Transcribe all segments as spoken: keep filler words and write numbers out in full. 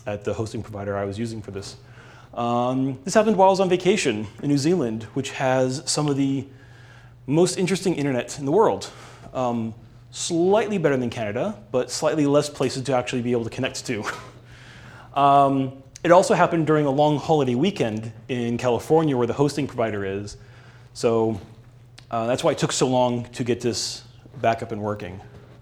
at the hosting provider I was using for this. Um, this happened while I was on vacation in New Zealand, which has some of the most interesting internet in the world. Um, slightly better than Canada, but slightly less places to actually be able to connect to. um, it also happened during a long holiday weekend in California where the hosting provider is. So uh, that's why it took so long to get this back up and working.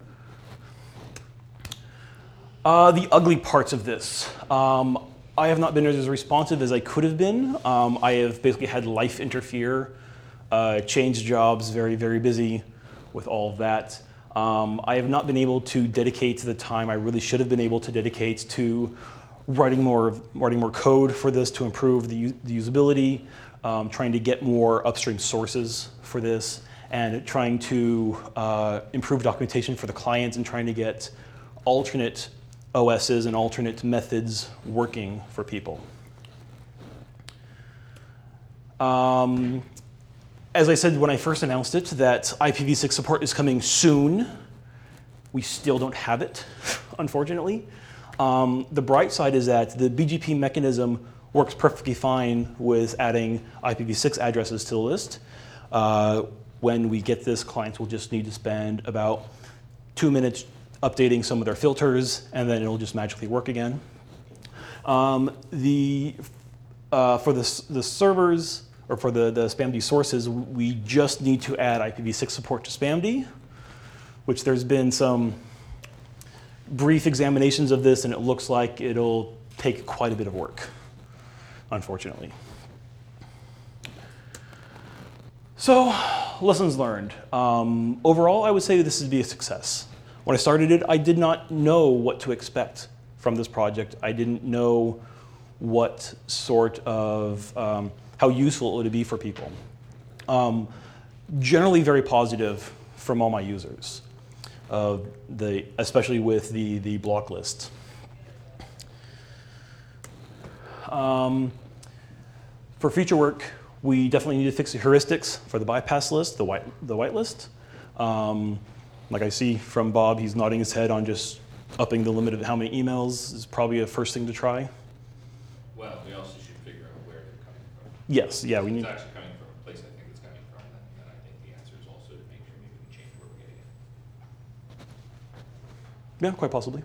Uh, the ugly parts of this. Um, I have not been as responsive as I could have been. Um, I have basically had life interfere, uh, changed jobs, very, very busy with all of that. Um, I have not been able to dedicate the time I really should have been able to dedicate to writing more, writing more code for this to improve the, the usability, um, trying to get more upstream sources for this, and trying to uh, improve documentation for the clients and trying to get alternate O Ss and alternate methods working for people. Um, as I said when I first announced it, that I P v six support is coming soon. We still don't have it, unfortunately. Um, the bright side is that the B G P mechanism works perfectly fine with adding I P v six addresses to the list. Uh, when we get this, clients will just need to spend about two minutes updating some of their filters, and then it'll just magically work again. Um, the, uh, for the, the servers, or for the, the SpamD sources, we just need to add I P v six support to SpamD, which there's been some brief examinations of this, and it looks like it'll take quite a bit of work, unfortunately. So, lessons learned. Um, overall, I would say this would be a success. When I started it, I did not know what to expect from this project. I didn't know what sort of, um, how useful it would be for people. Um, generally very positive from all my users, uh, the, especially with the, the block list. Um, for future work, we definitely need to fix the heuristics for the bypass list, the white, the whitelist. Um, Like I see from Bob, he's nodding his head on just upping the limit of how many emails is probably a first thing to try. Well, we also should figure out where they're coming from. Yes, yeah, we if need. it's actually coming from a place I think it's coming from, then, then I think the answer is also to make sure maybe we change where we're getting it. Yeah, quite possibly.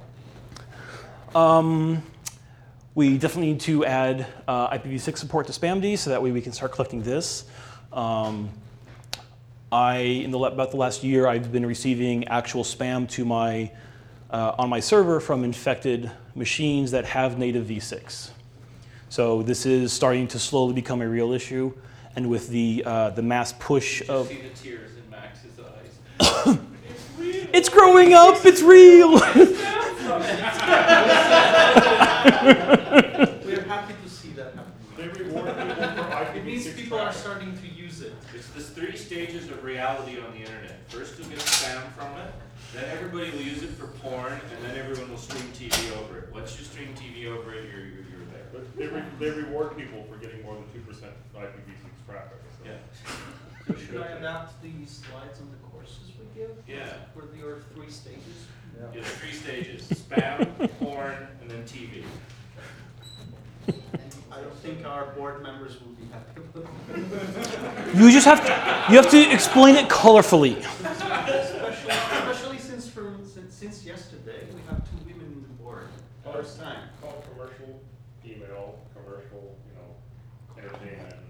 Um, we definitely need to add uh, I P v six support to SpamD so that way we can start collecting this. Um, I, in the, about the last year, I've been receiving actual spam to my, uh, on my server from infected machines that have native v six. So this is starting to slowly become a real issue, and with the uh, the mass push you of. See the tears in Max's eyes. It's real. It's growing up. It's real. We're happy to see that happen. They reward people for I P It v means six people are traffic. starting to use it. It's the three stages of reality on the internet. First you'll get spam from it, then everybody will use it for porn, and then everyone will stream T V over it. Once you stream T V over it, you're, you're, you're there. But they, re they reward people for getting more than two percent I P v six traffic. So. Yeah. So should I adapt the slides on the courses we give? Yeah. For your three stages? You have three stages, spam, porn, and then T V. I don't think our board members will be happy with it. You just have to, you have to explain it colorfully. Especially, especially since, from, since, since yesterday, we have two women in the board. First time. Call commercial, email, commercial, you know,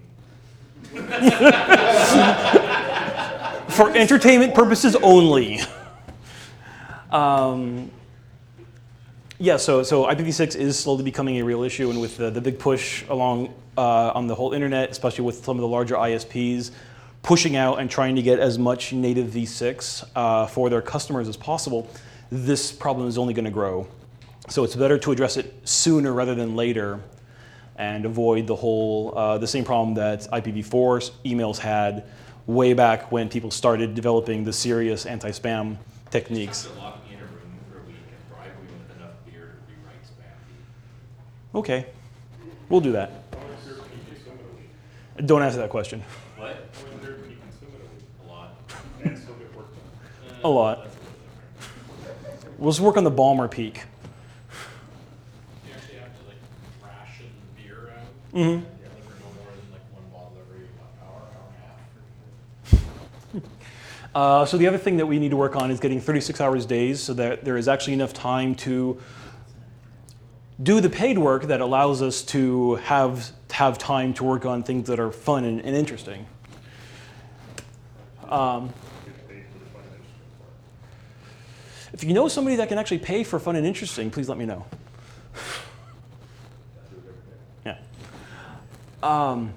entertainment. For entertainment purposes only. Um, yeah, so, so I P v six is slowly becoming a real issue, and with the, the big push along uh, on the whole internet, especially with some of the larger I S Ps, pushing out and trying to get as much native v six uh, for their customers as possible, this problem is only going to grow. So it's better to address it sooner rather than later and avoid the whole, uh, the same problem that I P v four emails had way back when people started developing the serious anti-spam techniques. Just have to lock me in a room for a week and bribe me with enough beer to rewrite spam. Okay, we'll do that. How much beer can you consume in a week? Don't answer that question. What? How much beer can you consume in a week? A lot. And still get work done. A lot. We'll just work on the Balmer peak. Here. tried to like ration beer out, Mm-hmm. and deliver no more than like one bottle every what, hour, hour and a half. Uh, so the other thing that we need to work on is getting thirty-six hours days so that there is actually enough time to do the paid work that allows us to have have time to work on things that are fun and, and interesting. Um, Get paid for the fun and interesting part. if you know somebody that can actually pay for fun and interesting, please let me know. Yeah. Um,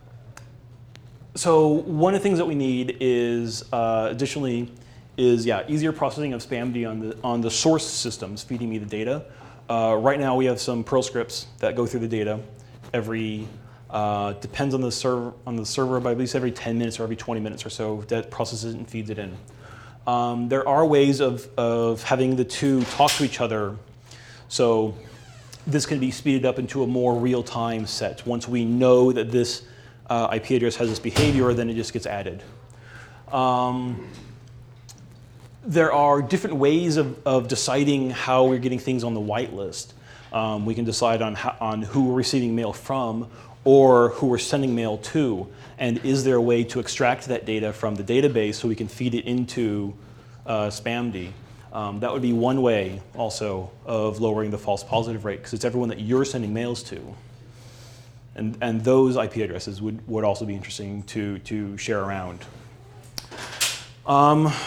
so one of the things that we need is uh, additionally is yeah easier processing of SPAMD on the on the source systems feeding me the data. Uh, right now we have some Perl scripts that go through the data every uh, depends on the server on the server, but at least every ten minutes or every twenty minutes or so that processes it and feeds it in. Um, there are ways of of having the two talk to each other, so this can be speeded up into a more real-time set. Once we know that this uh, I P address has this behavior, then it just gets added. Um, there are different ways of, of deciding how we're getting things on the whitelist. Um, we can decide on, how, on who we're receiving mail from or who we're sending mail to. And is there a way to extract that data from the database so we can feed it into uh, SPAMD? Um, that would be one way also of lowering the false positive rate because it's everyone that you're sending mails to. And, and those I P addresses would, would also be interesting to, to share around. Um,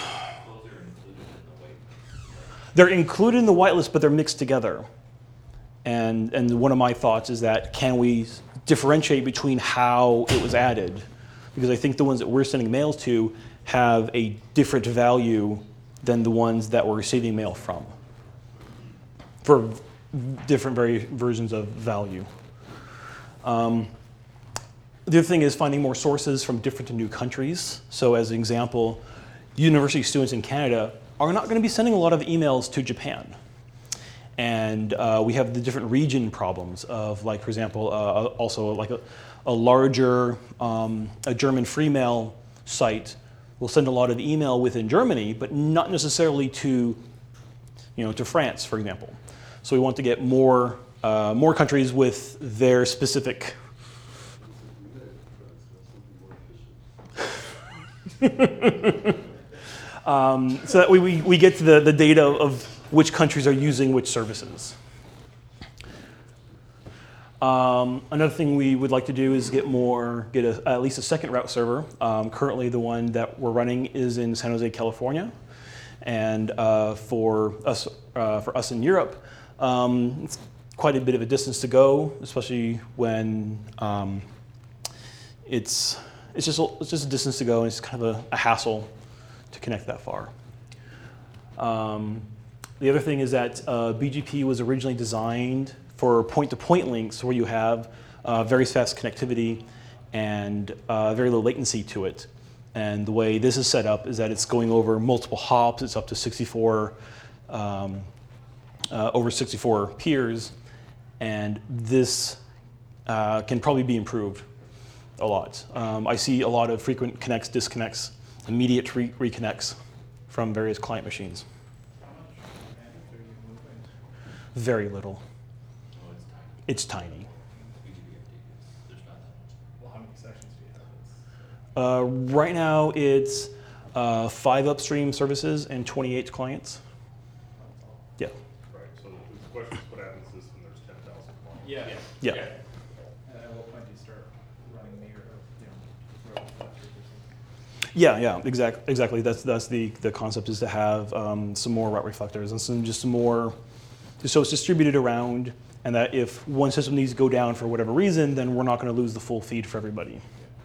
they're included in the whitelist, but they're mixed together. And, and one of my thoughts is that can we differentiate between how it was added? Because I think the ones that we're sending mails to have a different value than the ones that we're receiving mail from for different vari- versions of value. Um, the other thing is finding more sources from different and new countries. So as an example, university students in Canada are not going to be sending a lot of emails to Japan. And uh, we have the different region problems of, like, for example, uh, also like a, a larger um, a German free mail site will send a lot of email within Germany, but not necessarily to, you know, to France, for example. So we want to get more uh, more countries with their specific. um, so that we, we, we get to the, the data of which countries are using which services. Um, another thing we would like to do is get more, get a, at least a second route server. Um, currently, the one that we're running is in San Jose, California, and uh, for us, uh, for us in Europe, um, it's quite a bit of a distance to go, especially when um, it's it's just a, it's just a distance to go, and it's kind of a, a hassle to connect that far. Um, the other thing is that uh, B G P was originally designed for point-to-point links where you have uh, very fast connectivity and uh, very low latency to it. And the way this is set up is that it's going over multiple hops. It's up to sixty-four, um, uh, over sixty-four peers. And this uh, can probably be improved a lot. Um, I see a lot of frequent connects, disconnects, immediate re- reconnects from various client machines. Very little. It's tiny. Well, how many sections do you have? Uh, right now, it's uh, five upstream services and twenty-eight clients. Yeah. Right, so the the question is what happens is when there's ten thousand clients? Yeah. Yeah. And at what point do you start running meter, you know, road reflectors or something? Yeah, yeah, exactly. Exactly. That's that's the the concept is to have um, some more route reflectors and some just some more, so it's distributed around, and that if one system needs to go down for whatever reason, then we're not going to lose the full feed for everybody.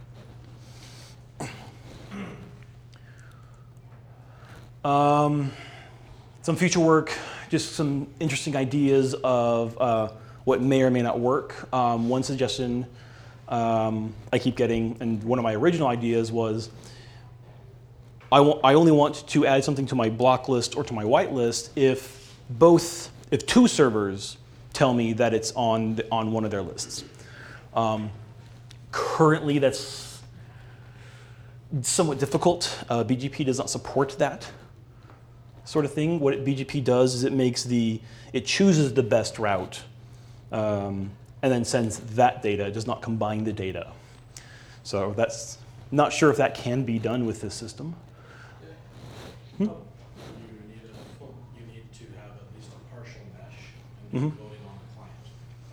Um, some future work, just some interesting ideas of uh, what may or may not work. Um, one suggestion um, I keep getting, and one of my original ideas was, I, w- I only want to add something to my block list or to my whitelist if both, if two servers tell me that it's on the, on one of their lists. Um, currently, that's somewhat difficult. Uh, B G P does not support that sort of thing. What B G P does is it makes the, it chooses the best route um, and then sends that data. It does not combine the data. So that's not sure if that can be done with this system. Hmm? You need a full, you need to have at least a partial mesh and Mhm. keep voting on the client.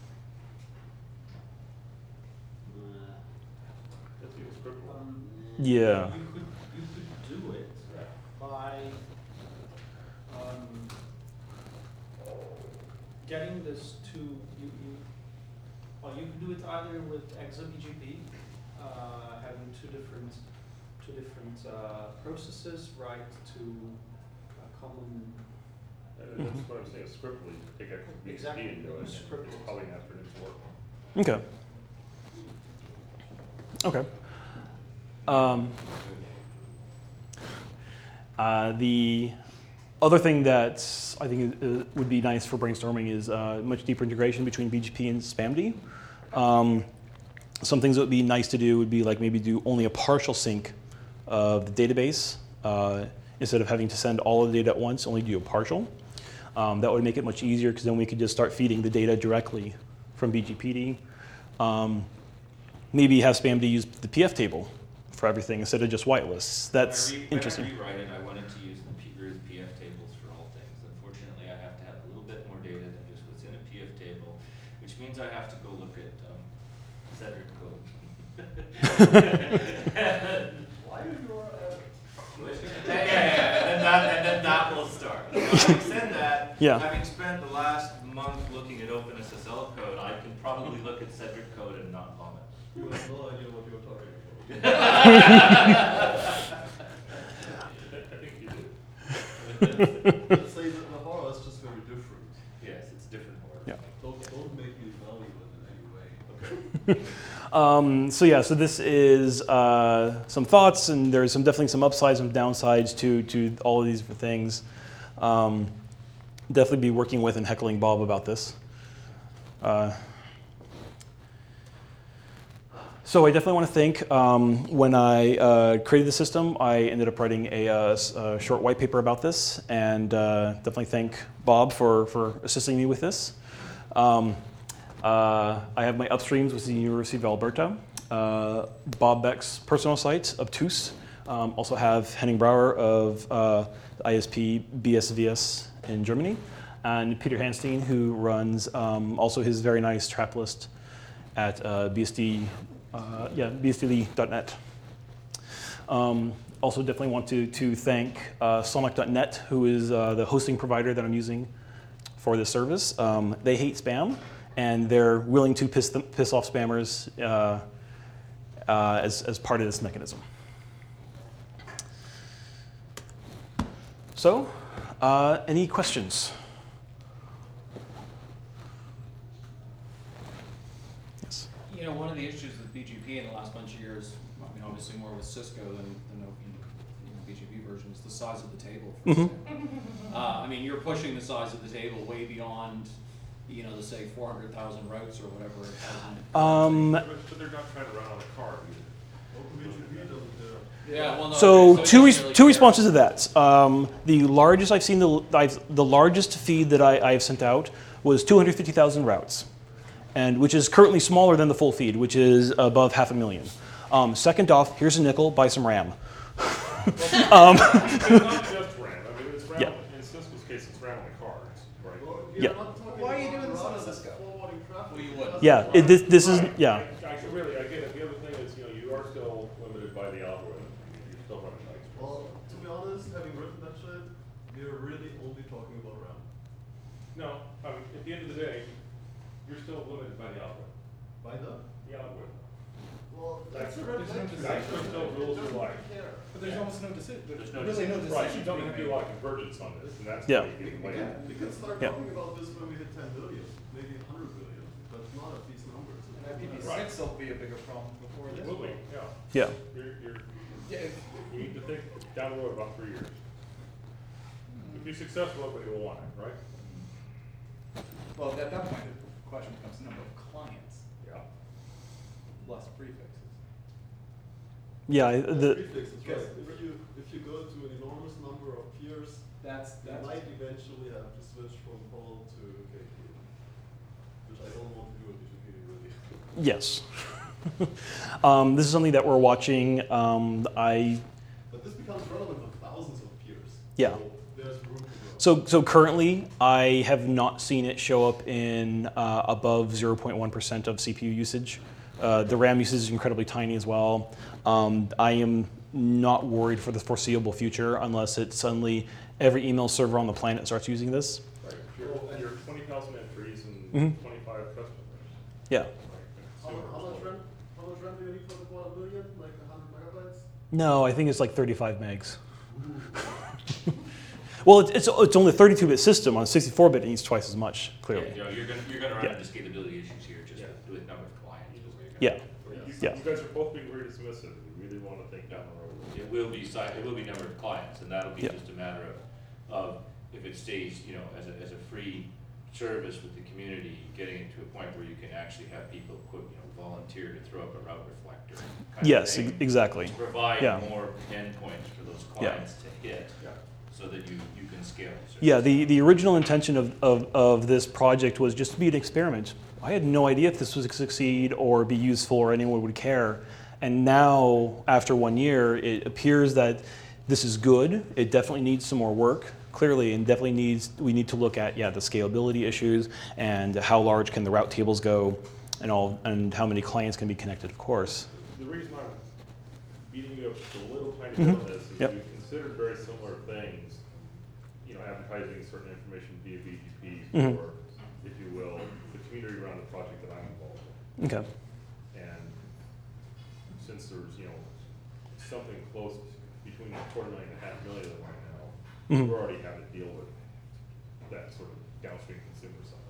That's even scriptable. Um, Yeah. You could, you could do it by um, getting this to, you, you, well, you can do it either with ExaBGP, uh, having two different, two different uh, processes, right, to a common, And that's what I'm saying, scriptally, take X B G P Exactly, and do it, it's it's scripted. probably not for its work. Okay. Okay. Um, uh, the other thing that I think uh, would be nice for brainstorming is uh, much deeper integration between B G P and SPAMD. Um, some things that would be nice to do would be like maybe do only a partial sync of the database uh, instead of having to send all of the data at once, only do a partial. Um, that would make it much easier because then we could just start feeding the data directly from B G P D. Um, maybe have SPAMD use the P F table for everything instead of just whitelists. That's When I re- interesting. When I rewrite it, I wanted to use the P, use P F tables for all things. Unfortunately, I have to have a little bit more data than just what's in a P F table, which means I have to go look at um, Cedric code. why do you, uh, Yeah, yeah, yeah, and then that, and then that will start. So having said that, Yeah. having spent the last month looking at OpenSSL code, I can probably look at Cedric code and not vomit. you have no idea what you're talking about. I think you did. Let's say that the horror is just very different. Yes, it's different horror. Yeah. Don't, don't make me value it in any way. Okay. Um, so yeah, so this is uh, some thoughts, and there's some definitely some upsides and downsides to to all of these different things. Um, definitely be working with and heckling Bob about this. Uh, so I definitely want to thank. Um, when I uh, created the system, I ended up writing a, uh, a short white paper about this, and uh, definitely thank Bob for for assisting me with this. Um, Uh, I have my upstreams with the University of Alberta, uh, Bob Beck's personal site, Obtuse. Um, also have Henning Brauer of uh, I S P B S V S in Germany, and Peter Hanstein, who runs um, also his very nice trap list at uh, B S D, uh, yeah, B S D L E dot net. Um, also, definitely want to to thank uh, Sonic dot net, who is uh, the hosting provider that I'm using for this service. Um, they hate spam, and they're willing to piss, them, piss off spammers uh, uh, as, as part of this mechanism. So, uh, any questions? Yes. You know, one of the issues with B G P in the last bunch of years, I mean, obviously more with Cisco than, than Open, you know, B G P version, is the size of the table. For Mhm. example. uh, I mean, you're pushing the size of the table way beyond, you know, the say four hundred thousand routes or whatever. it has. Um, But but they're not trying to run on a card either. Yeah, well, no, So okay, two it res- doesn't really two care. responses to that. Um, the largest I've seen the I've, the largest feed that I, I've sent out was two hundred fifty thousand routes, and which is currently smaller than the full feed, which is above half a million. Um, second off, here's a nickel, buy some RAM. um, It's not just RAM, I mean, it's RAM, Yeah. in Cisco's case, it's RAM on the cards, right? Yeah. Why are you doing this on a Cisco? Well, you would. yeah, it, this, this is yeah. I, I really, I get it, the other thing is, you know, you are still limited by the algorithm, you're still running nice. Well, to be honest, having written that shit, we're really only talking about RAM. No, I mean, at the end of the day, you're still limited by the algorithm, By the? the algorithm. Well, That's- that's a red that's flag. not- that's what still rules your life. But there's almost no decision. There's no really no decision. Right, decision. you don't have to do a lot of convergence on this, and that's Yeah. what you We get we later. can, we can start Yeah. talking about this when we hit ten billion, maybe one hundred billion, but not at these numbers. And I P v Right. six will be a bigger problem before this. Will be, yeah. Yeah. You're, you're, Yeah, you need to think down the road about three years. If you're successful, everybody will want it, right? well, at that point, the question becomes the number of clients, Yeah. less prefixes. Yeah, I- the, Prefixes, right? If you, if you go to an enormous number of peers, That's, you that's. might eventually have to switch from Paul to K P, which I don't want to do a B G P really. Yes. um, this is something that we're watching. Um, I But this becomes relevant for thousands of peers. Yeah. So there's room to grow. so so currently I have not seen it show up in uh, above zero point one percent of C P U usage. Uh, the RAM usage is incredibly tiny as well. Um, I am not worried for the foreseeable future unless it suddenly every email server on the planet starts using this. Right, if you're, you're twenty thousand entries and Mhm. twenty-five customers. Yeah. Like, How, consumer how much resource. RAM? How much RAM do you need for the quarter million? Like a hundred megabytes? No, I think it's like thirty-five megs. Well, it's, it's, it's only a thirty-two bit system. On a sixty-four bit, it needs twice as much, clearly. Yeah, Joe, you're gonna, you're gonna run Yeah. into scalability issues here, just Yeah. with, with number of clients. is where you're Yeah. gonna- You, Yeah. you guys are both being very dismissive. You really want to think down the road. It will be si, it will be number of clients, and that'll be Yeah. just a matter of, of if it stays, you know, as a, as a free service with the community, getting it to a point where you can actually have people put, you know, volunteer to throw up a route reflector. kind of Yes, thing, ex- exactly. To provide Yeah. more endpoints for those Yeah. clients to hit, Yeah. so that you, you can scale. the service. Yeah, the, the original intention of, of, of this project was just to be an experiment. I had no idea if this would succeed or be useful or anyone would care. And now, after one year, it appears that this is good. It definitely needs some more work, clearly, and definitely needs, we need to look at, yeah, the scalability issues and how large can the route tables go and all, and how many clients can be connected, of course. The reason I'm beating you up just a little tiny Mhm. bit on this is Yep. we've considered very similar things, you know, advertising certain information via B G P Mhm. for, if you will, the community around the project that I'm involved in. Okay. And since there's, you know, something close between a quarter million and a half million of them right now, Mhm. we're already having to deal with that sort of downstream consumer side.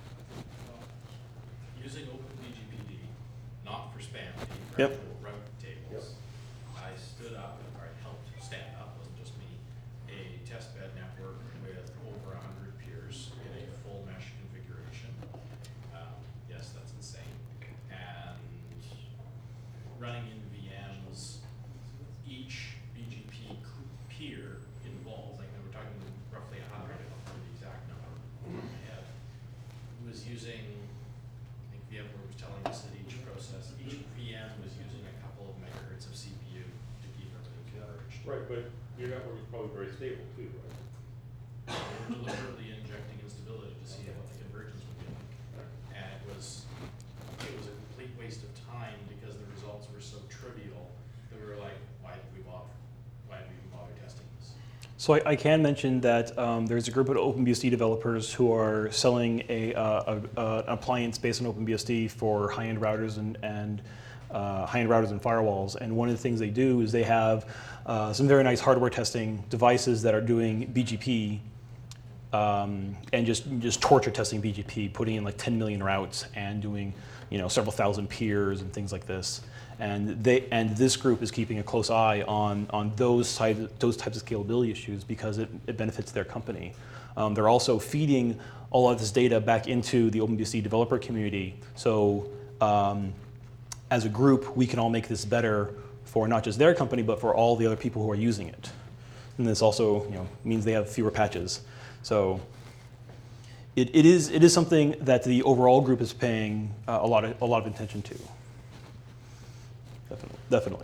Using OpenBGPD, not for spam, the Yep. actual route tables, I stood up, or I helped stand up, wasn't just me, a test bed network with over a hundred peers in a full mesh configuration. Um, yes, that's insane. And running in V Ms, each B G P cl- peer involved, like we're talking roughly a hundred, I don't remember the exact number in my head, was using, I think VMware was telling us that each process, each V M was using a couple of megahertz of C P U to keep everything converged. Right, but your network is probably very stable too, right? They were deliberately injecting instability to see what the convergence would be like. And it was, it was a complete waste of time because the results were so trivial that we were like, why did we bother? Why did we even bother testing this? So I, I can mention that um, there's a group of OpenBSD developers who are selling a, uh, a, a an appliance based on OpenBSD for high-end routers and, and uh, high-end routers and firewalls. And one of the things they do is they have uh, some very nice hardware testing devices that are doing B G P um, and just just torture testing B G P, putting in like ten million routes and doing you know several thousand peers and things like this. And they and this group is keeping a close eye on on those side, those types of scalability issues because it, it benefits their company. Um, they're also feeding all of this data back into the OpenBSD developer community. So um, as a group, we can all make this better for not just their company, but for all the other people who are using it. And this also you know means they have fewer patches. So it, it is it is something that the overall group is paying uh, a lot of a lot of attention to. Definitely, definitely.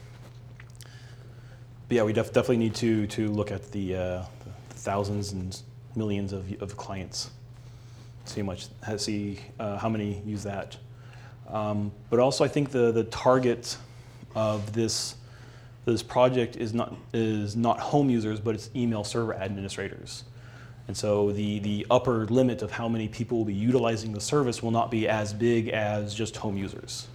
But yeah, we def- definitely need to to look at the, uh, the thousands and millions of of clients, see how much, see uh, how many use that. Um, but also, I think the the target of this this project is not is not home users, but it's email server administrators. And so the the upper limit of how many people will be utilizing the service will not be as big as just home users.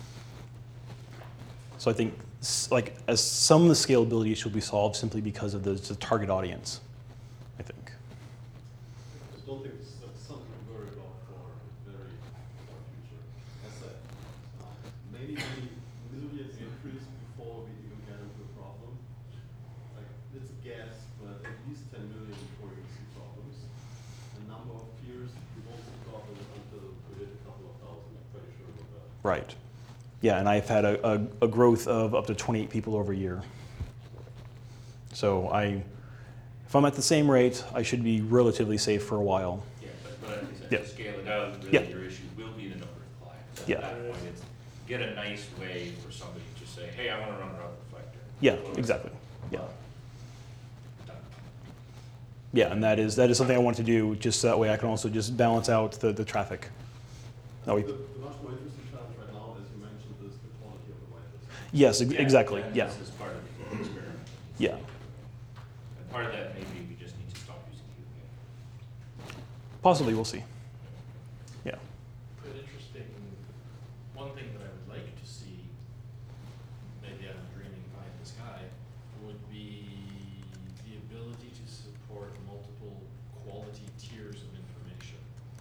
So I think s- like as some of the scalability issues will be solved simply because of the, the target audience, I think. I just don't think it's that's something to worry about for the very far future. As I said, um, maybe many millions increase before we even get into a problem. Like, it's a guess, but at least ten million before you see problems. The number of peers, we won't see problems until we hit a couple of thousand, I'm pretty sure about that. Right. Yeah, and I've had a, a, a growth of up to twenty-eight people over a year. So I, if I'm at the same rate, I should be relatively safe for a while. Yeah, but, but as I said, Yeah. to scale it out, really Yeah. your issue At Yeah. that point, it's get a nice way for somebody to just say, hey, I wanna run a route reflector. Yeah, exactly. Yeah. Done. Yeah, and that is that is something I want to do just so that way I can also just balance out the, the traffic. That way- The, the much more interesting challenge right now, as you mentioned, is the quality of the whitelist. yes, ex- Yeah, exactly. that- Yeah. This is part of the experiment. Yeah. And part of that, maybe we just need to stop using U V A. Possibly, we'll see. Yeah. But interesting, one thing that I would like to see, maybe I'm dreaming pie in the sky, would be the ability to support multiple quality tiers of information.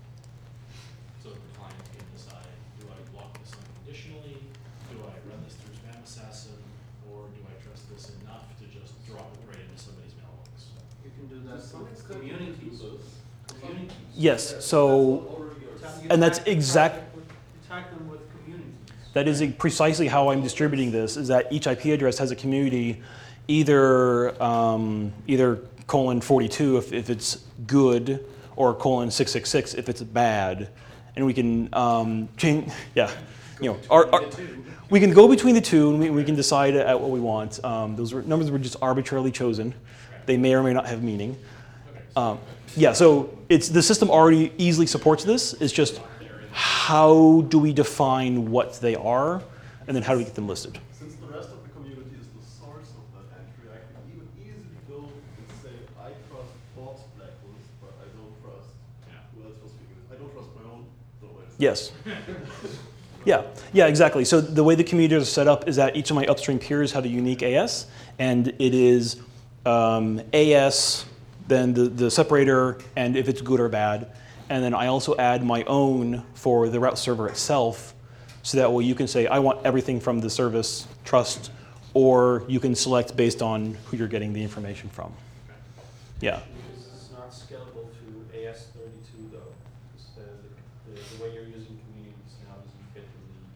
So the client can decide, do I block this unconditionally? Do I run this through Spam Assassin? Or do I trust this enough to just drop it right into somebody's mailbox? You can do that To some with extent, you can do communities. this. Communities. Yes. That's So already a- Ta- you And that's tag- you exact- tag it with- You tag them with communities. that is precisely how I'm distributing this. Is that each I P address has a community, either um, either colon forty-two if, if it's good, or colon six six six if it's bad, and we can um, change. Yeah, you know, our, our, we can go between the two, and we, we can decide at what we want. Um, those were, numbers were just arbitrarily chosen. They may or may not have meaning. Um, yeah, so it's the system already easily supports this. It's just how do we define what they are, and then how do we get them listed? Since the rest of the community is the source of that entry, I can even easily go and say, I trust Bob's blacklist, but I don't trust, who else was speaking? I don't trust my own, so it's. Yes. Yeah, yeah, exactly. So the way the communities are set up is that each of my upstream peers have a unique A S, and it is um, A S, then the, the separator, and if it's good or bad. And then I also add my own for the route server itself, so that way you can say, I want everything from the service trust, or you can select based on who you're getting the information from. Yeah. This is not scalable to A S thirty-two though, because the, the, the way you're using communities now doesn't fit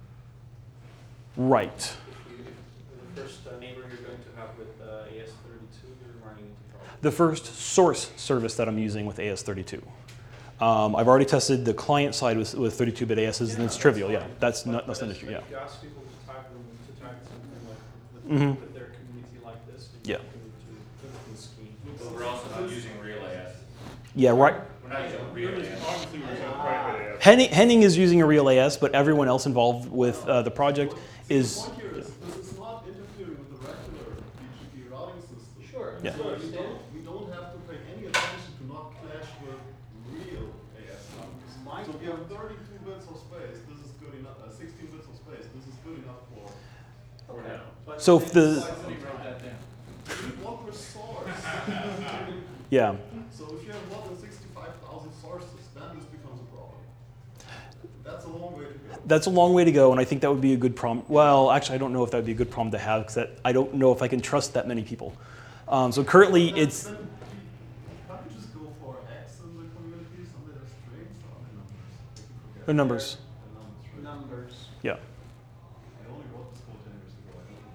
in the. Right. If you, if the first uh, neighbor you're going to have with uh, A S thirty-two, you're running into problems. The first source service that I'm using with A S thirty-two. Um, I've already tested the client side with, with thirty-two bit A Ss, and it's trivial. Yeah, that's But- not but that's an it's issue. like Yeah. You ask people to tag them, to tag something like with, Mhm. with their community like this, and Yeah. you can do different scheme. But we're also not using real A S. Yeah. Right. We're not using real A S. Obviously, we're using private A S. Henning, Henning is using a real A S, but everyone else involved with uh, the project is. The point here is, this is not interfering with the regular B G P routing system. Sure, Yeah. so So you we don't, don't, we don't have to pay any attention to not clash with real A S numbers. My So if you have thirty-two bits of space, this is good enough, uh, sixteen bits of space, this is good enough for, for okay. now. But So if the- why Somebody don't write that down. You need one per source. Yeah. So if you have more than sixty-five thousand sources, then this becomes a problem. That's a long way to go. That's a long way to go, and I think that would be a good problem. Well, actually, I don't know if that would be a good problem to have because I don't know if I can trust that many people. Um, so currently, Then- it's then you- Can't you just go for X in the community, some that are strings, or the numbers? I keep forgetting. the numbers. The numbers, right? numbers. Yeah. I only wrote this code ten years ago,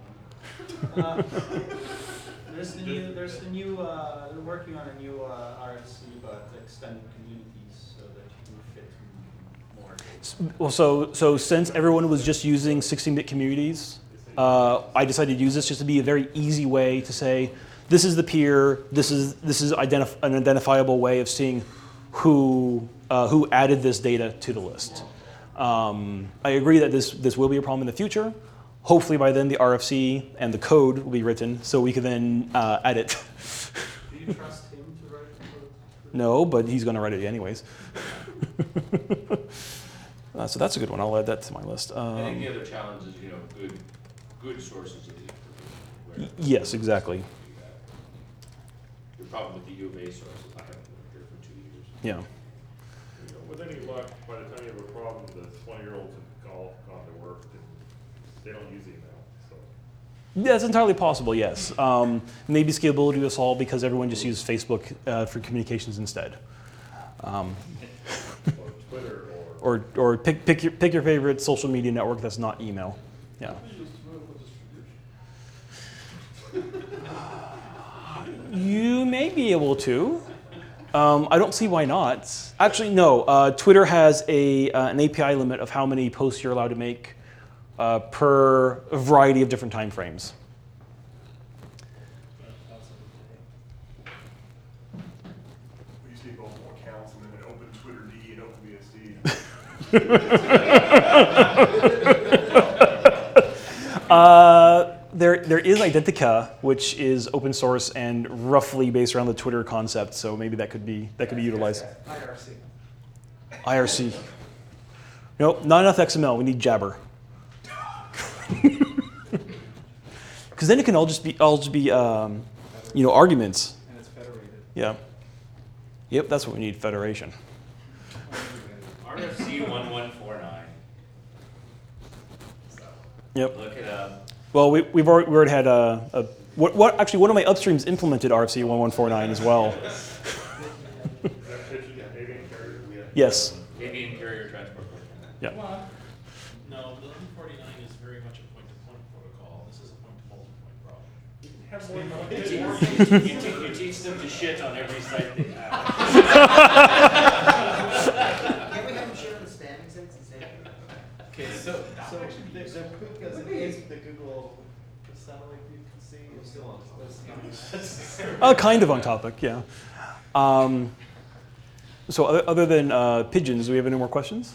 I don't remember. Uh, There's the new, there's the new, uh, they're working on a new uh, R F C, but extended communities so that you can fit more. S- Well, so so since everyone was just using sixteen bit communities, uh, I decided to use this just to be a very easy way to say, this is the peer. This is this is identif- an identifiable way of seeing who uh, who added this data to the list. Um, I agree that this this will be a problem in the future. Hopefully by then the R F C and the code will be written so we can then uh, add it. Do you trust him to write the code? No, but he's going to write it anyways. uh, so that's a good one. I'll add that to my list. I think Um, the other challenge is, you know, good, good sources of the information. where- yes, exactly. Your problem with the U of A sources, I haven't lived here for two years. Yeah. You know, with any luck, by the time you have a problem, the twenty-year-olds have gone, gone to work, and they don't use email, so. That's entirely possible, yes. Um, maybe scalability will solve because everyone just uses Facebook uh, for communications instead. Um, Or Twitter, or. or or pick, pick, your, pick your favorite social media network that's not email. Yeah. We use Twitter for distribution. You may be able to. Um, I don't see why not. Actually, no. Uh, Twitter has a uh, an A P I limit of how many posts you're allowed to make uh, per a variety of different time frames. We just need multiple accounts and then an open Twitter D and open B S D. uh, there, there is Identica, which is open source and roughly based around the Twitter concept. So maybe that could be that could be utilized. I R C. I R C. Nope, not enough X M L. We need Jabber. Because then it can all just be all just be um, you know, arguments. And it's federated. Yeah. Yep, that's what we need. Federation. R F C one one four nine. Yep. Look it up. Well, we, we've already, we already had a, a what, what actually one of my upstreams implemented R F C one one four nine as well. Yes. Avian carrier transport protocol. Yeah. Come on. No, the one forty-nine is very much a point-to-point protocol. This is a point-to-multipoint protocol. You, te- you teach them to shit on every site they have. Can we have them share the spam exits instead? Okay, so, so the, the quick as it is, the Google, the satellite view can see, it's still on. Uh, kind of on topic, yeah. Um, so other, other than uh, pigeons, do we have any more questions?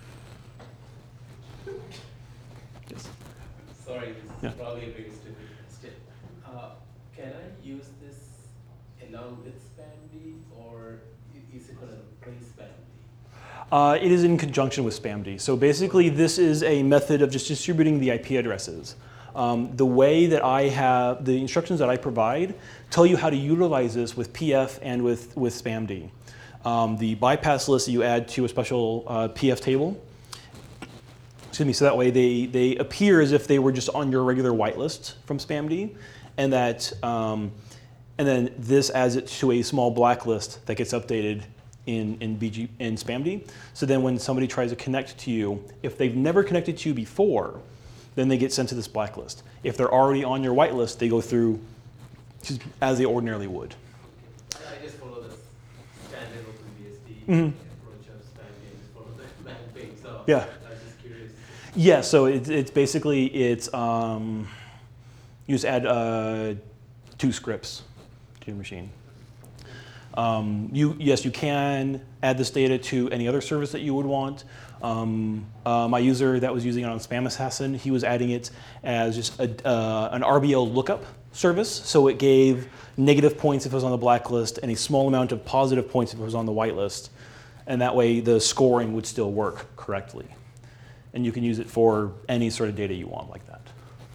Yes. Sorry, this Yeah. is probably a very stupid question. Uh, can I use this along with SpamD, or i- is it going to replace SpamD? Uh, it is in conjunction with SpamD. So basically, this is a method of just distributing the I P addresses. Um, the way that I have, the instructions that I provide tell you how to utilize this with P F and with, with SpamD. Um, the bypass list you add to a special uh, P F table. Excuse me, so that way they, they appear as if they were just on your regular whitelist from SpamD, and that, um, and then this adds it to a small blacklist that gets updated in, in, B G, in SpamD. So then when somebody tries to connect to you, if they've never connected to you before, then they get sent to this blacklist. If they're already on your whitelist, they go through as they ordinarily would. I I just follow the standard OpenBSD Mhm. approach of SpamD and just follow the bank page. So Yeah. I was just curious. Yeah, so it's, it's basically, it's, um, you just add uh, two scripts to your machine. Um, you, yes, you can add this data to any other service that you would want. Um, uh, my user that was using it on Spam Assassin, he was adding it as just a, uh, an R B L lookup service. So it gave negative points if it was on the blacklist and a small amount of positive points if it was on the whitelist. And that way the scoring would still work correctly. And you can use it for any sort of data you want like that.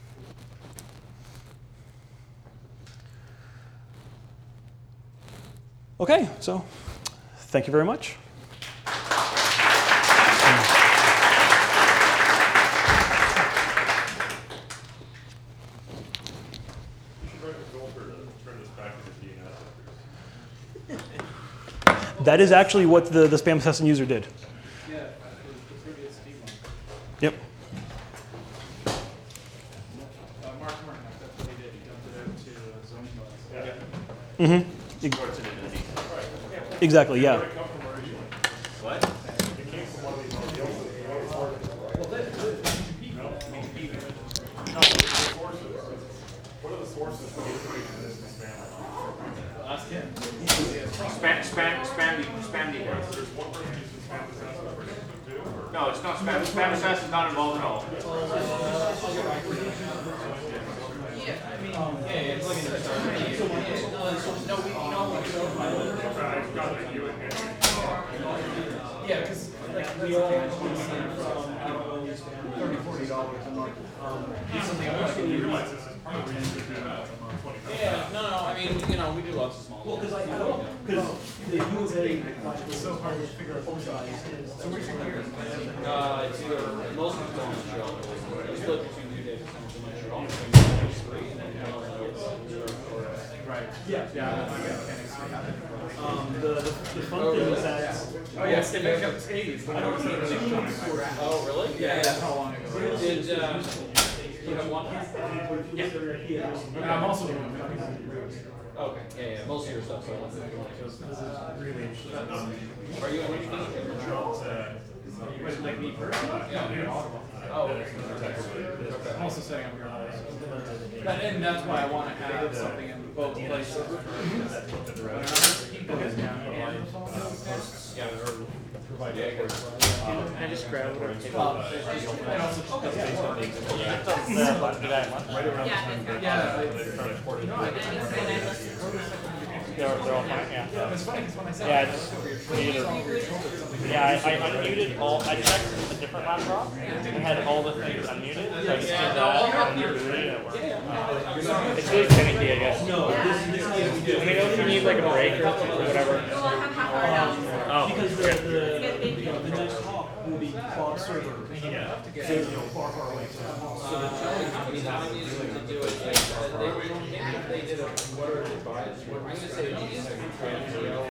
Okay, so thank you very much. You should write a filter to turn this back into D N S. That is actually what the, the Spam Assassin user did. Yeah, the previous D one. Yep. Uh, Mark Martin, that's what he did. He dumped it out to uh, zone files. Yeah. Mm-hmm. Exactly, yeah. Where did it come from originally? What? It came from one of these, the open, the open source. Well, that, that, No, no, the sources. What are the sources for the information in this spam? Ask him. Spam, spam, spam, spam D. There's one person using spam assassin, one person using two, or? No, it's not spam. Spam assassin is not involved at all. Yeah, I mean, yeah, it's like an no, we, you know, like, I've got it, you and Henry. yeah, because like we all from thirty, forty dollars a month. Um, something else. You realize this is part of the reason we do that twenty thousand. Yeah, no, no, I mean, you know, we do lots of small. well, because I know, because the U of A, like, it's so hard to figure out both sides. So where's your gear? Uh, it's either most of it's on Montreal. We split between two data centers in Montreal. Three, and then the other one is Right, yeah, yeah. Um, the, the fun thing is that. Oh, yes, they make up Hades. I don't think it's. Oh, really? Yeah, that's how long ago. Did, uh, You have one? Yeah. I'm also doing Okay, yeah, yeah, most of your stuff, so. This is really interesting. Are you on Wait, like me personally? Yeah. Oh, okay. I'm also setting up your house. That, and that's why I want to have something in both places. Because now Yeah. Provide Yeah, network. Can I just grab it? Well, there's just, and also just Okay. based on the Right around Yeah, the time Yeah, that- I- that they reported. No, I didn't. They're, they're all fine, yeah. Yeah, it's funny, because when I said. Yeah, I it's was muted. Yeah, I, I unmuted all, I checked a different laptop and had all the things unmuted, so I just did that and you're free at work. It's really finicky, I guess. No, this, this is. Let me know if you need like a break or or whatever. Well, I'll have half hour now. Oh, Because the, okay. the, you know, the next talk will be cloud server. Yeah. So, you know, far, far away. So the challenge companies have to do it, like, they, they did a, what are the advisors, what, I'm gonna say,